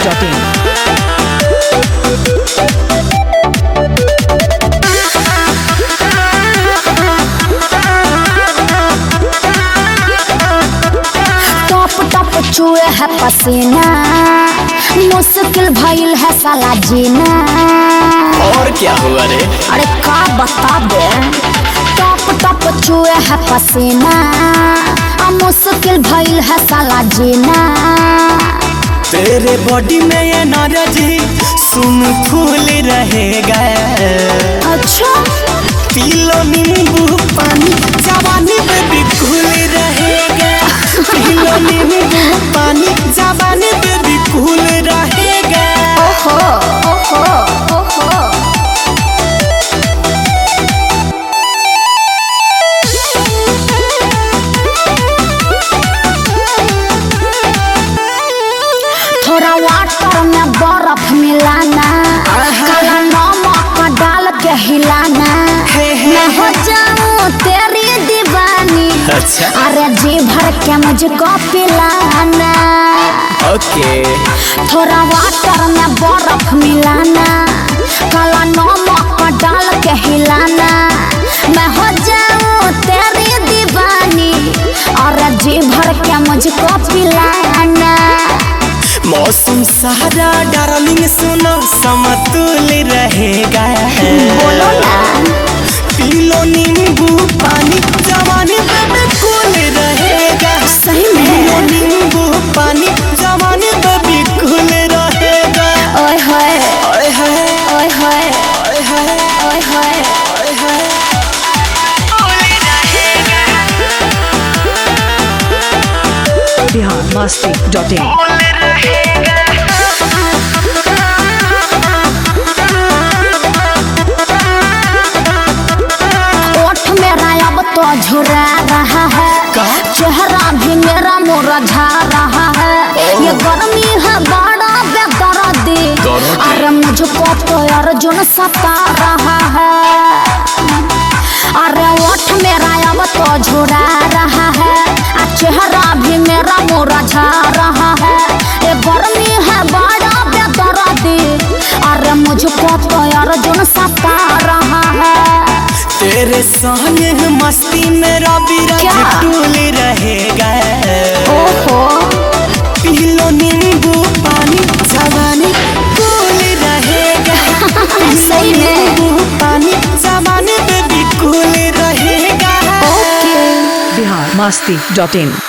चुए है पसीना, मुश्किल भइल है साला जीना। और क्या हुआ रे? अरे का बता दे, टप टप चुए है पसीना, मुश्किल भइल है साला जीना। तेरे बॉडी में ये एनर्जी सुन फूल रहेगा। अच्छा पीलो नींबू पानी जवानी पे भी कूल रहेगा। पीलो नींबू पानी जवानी पे भी कूल रहेगा। ओहो ओहो ओहो थोड़ा वाटर में बर्फ मिलाना, काला नमक डाल के हिलाना। मैं हो जाऊं तेरी दीवानी, अच्छा अरे जी भर के मुझको पिलाना। ओके थोड़ा वाटर में बर्फ मिलाना, काला नमक डाल के हिलाना। मैं हो जाऊं तेरी दीवानी, अरे जी भर के मुझको पिलाना। मौसम सारा डार्लिंग सुनो समतुल रहेगा। बोलो ना पीलो नींबू पानी जवानी पे बिल्कुल रहेगा। सही में? पीलो नींबू पानी जवानी पे बिल्कुल रहेगा। ओए होए ओए होए ओए होए ओए होए ओए होए ओए होए। biharmasti.in ओठ मेरा अब तो झुरा रहा है, चेहरा भी मेरा मुरझा रहा है। ये गर्मी है बड़ा बेदर्दी, अरे मुझको तो अर्जुन सता रहा है। अरे ओठ मेरा अब तो झुरा रहा है, चेहरा भी मेरा मुरझा रहा है। ये गर्मी है बड़ा बेदर्दी, अरे मुझको तो अर्जुन सता रहा है। तेरे संग मस्ती में रवि टूल रहेगा। ओहो पीलो नींबू पानी जवानी कूल रहेगा। सही में? नींबू पानी जवानी पे भी कूल रहेगा। ओके biharmasti.in